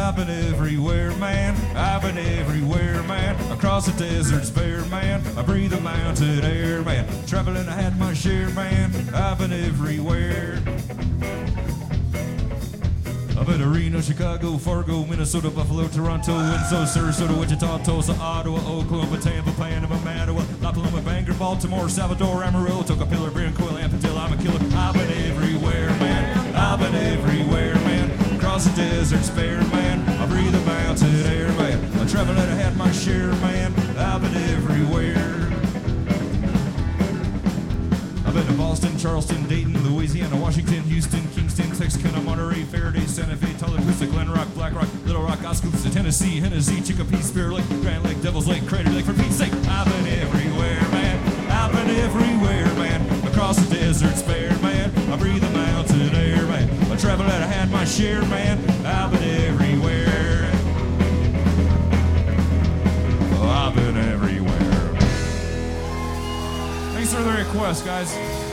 I've been everywhere, man. I've been everywhere, man. Across the deserts bare, man. I breathe the mountain air, man. Traveling, I had my share, man. I've been everywhere. I've been to Reno, Chicago, Fargo, Minnesota, Buffalo, Toronto, Windsor, Sarasota, Wichita, Tulsa, Ottawa, Oklahoma, Tampa, Panama, Manitoba, La Paloma, Bangor, Baltimore, Salvador, Amarillo, Tocopilla, Briancoil, Ampadilla. I'm a killer. I've been everywhere, man. I've been everywhere, man. Across the deserts bare, man. I breathe the mountain air, man. I travel and I had my share, man. I've been everywhere. I've been to Boston, Charleston, Dayton, Louisiana, Washington, Houston, Kingston, Texarkana, Monterey, Faraday, Santa Fe, Tallapoosa, Glen Rock, Black Rock, Little Rock, Oskaloosa, Tennessee, Hennessy, Chicopee, Spirit Lake, Grand Lake, Devil's Lake, Crater Lake, for Pete's sake. I've been everywhere, man. I've been everywhere, man. Across the deserts bare, man. I breathe the mountain air, man. I travel and I had my share, man. I've been everywhere. Oh, I've been everywhere. Thanks for the request, guys.